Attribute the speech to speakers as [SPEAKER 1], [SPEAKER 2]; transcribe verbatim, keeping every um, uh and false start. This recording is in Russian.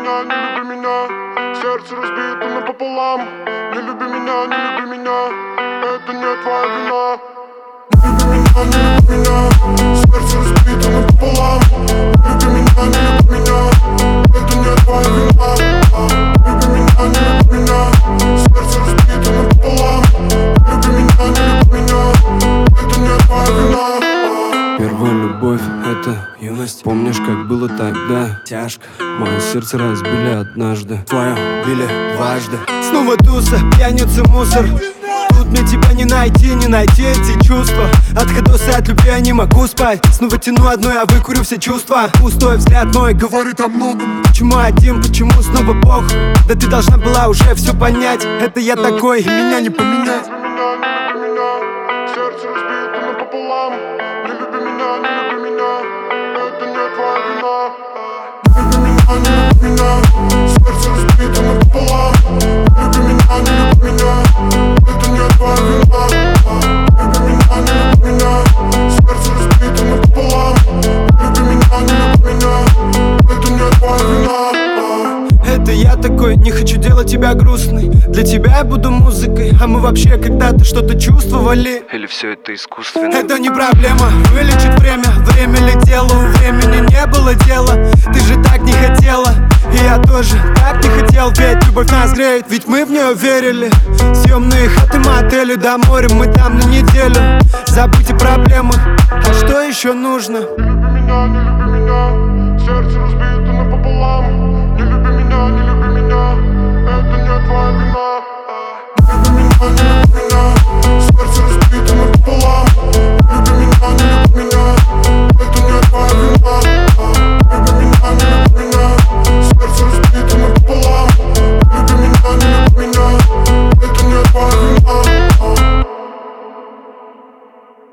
[SPEAKER 1] меня, не люби меня. Сердце разбито напополам. Не люби меня, не люби меня. Это не твоя вина. Не люби меня, не люби меня. Сердце разбито напополам. Не люби меня, не люби меня. Это не твоя вина. Не люби меня, не люби меня. Сердце разбито напополам. Не люби меня, не люби меня. Это не твоя вина.
[SPEAKER 2] Первая любовь — это юность. Помнишь, как было тогда? Тяжко. Мое сердце разбили однажды. Твое били дважды.
[SPEAKER 3] Снова туса, пьяница, мусор. Тут мне тебя не найти, не найти эти чувства. Отходосы от любви, я не могу спать. Снова тяну одно, я выкурю все чувства. Пустой взгляд мой говорит о многом. Почему один, почему снова Бог? Да ты должна была уже все понять. Это я такой, и меня не поменять.
[SPEAKER 1] Не люби меня, не люби меня. Сердце разбито напополам. Не люби меня, не люби меня. Это не твоя вина. Не люби меня, не люби меня. Сердце разбито напополам. Не люби меня, не люби меня. Это не твоя вина. Не люби меня, не люби меня. Сердце разбито напополам. Не люби меня, не люби меня. Это не твоя вина.
[SPEAKER 3] Это я такой, не хочу делать тебя грустной. Для тебя я буду музыкой. А мы вообще когда-то что-то чувствовали.
[SPEAKER 2] Или все это искусственно?
[SPEAKER 3] Это не проблема, вылечит время. Время летело, у времени не было дела. Ты же так не хотела, и я тоже так не хотел. Ведь любовь нас греет, ведь мы в нее верили. Съемные хаты, мотели, до моря, мы там на неделю. Забудь о проблемах, а что еще нужно?
[SPEAKER 1] Не люби меня, не люби